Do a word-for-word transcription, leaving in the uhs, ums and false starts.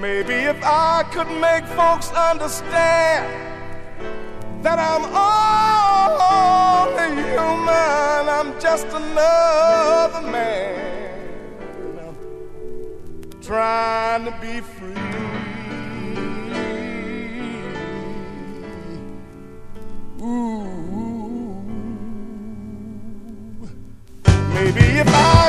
Maybe if I could make folks understand that I'm only human, I'm just another man trying to be free. Ooh, maybe if I